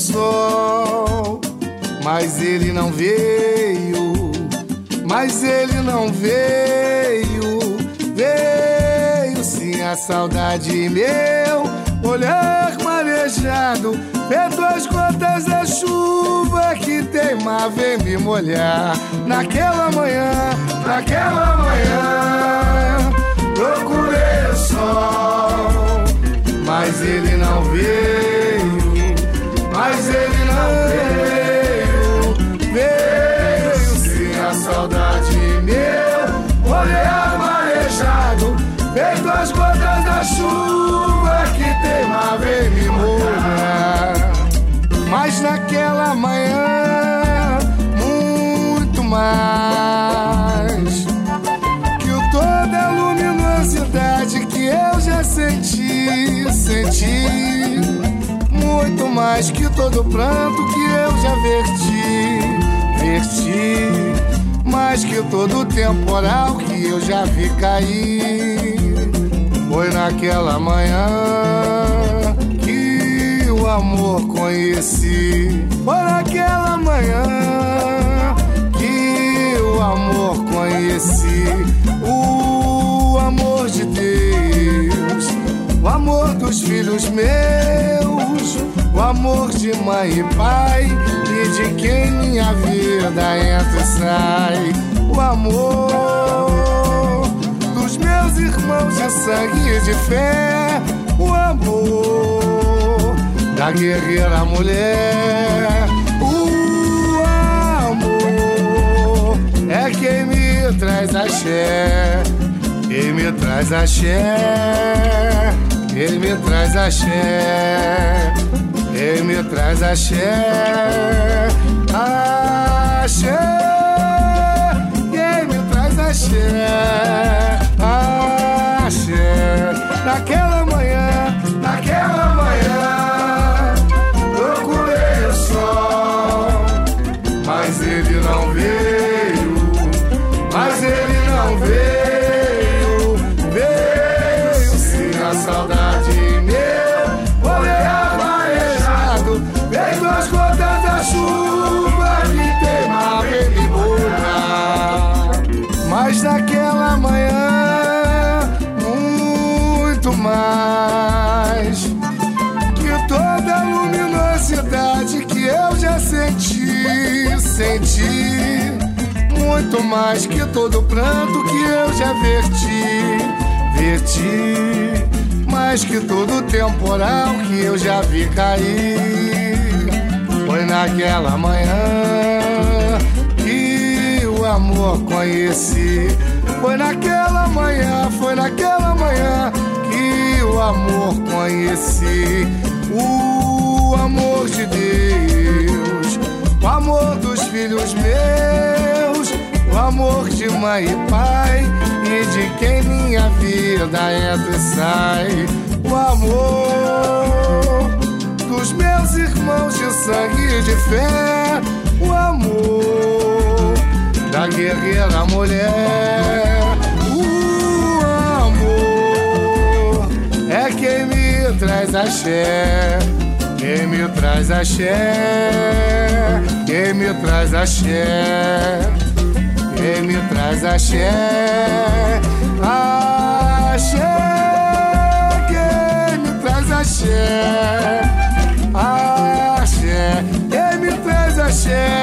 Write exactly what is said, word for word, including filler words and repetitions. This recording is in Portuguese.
sol, mas ele não veio, mas ele não veio, veio sim a saudade, meu olhar marejado, feito as gotas da chuva que teimava em me molhar. Naquela manhã, naquela manhã, procurei o sol, mas ele não veio, mas ele não veio, veio sim a saudade, meu olhar marejado, feito as gotas da chuva que teimava em me molhar. Mas naquela manhã, muito mais que o toda a luminosidade que eu já senti, senti, muito mais que todo pranto que eu já verti, verti, mais que todo temporal que eu já vi cair. Foi naquela manhã que o amor conheci. Foi naquela manhã que o amor conheci. O amor de Deus, o amor dos filhos meus, o amor de mãe e pai e de quem minha vida entra e sai. O amor dos meus irmãos de sangue e de fé, o amor da guerreira mulher. O amor é quem me traz axé, quem me traz axé, quem me traz axé, quem me traz axé, axé, quem me traz axé, axé. Naquela manhã, naquela manhã, procurei o sol, mas ele não veio, mas ele não veio, veio sim a saudade, meu olhar marejado, feito as gotas da chuva que teimava em me molhar. Mas naquela manhã, muito mais que toda a luminosidade que eu já senti, senti, muito mais que todo pranto que eu já verti, verti, mais que todo temporal que eu já vi cair. Foi naquela manhã que o amor conheci. Foi naquela manhã, foi naquela manhã que o amor conheci. O amor de Deus, o amor dos filhos meus, o amor de mãe e pai e de quem minha vida entra e sai. O amor dos meus irmãos de sangue e de fé, o amor da guerreira mulher. O amor é quem me traz axé, quem me traz axé, quem me traz axé, quem me traz axé, axé, quem me traz axé, axé, quem me traz axé.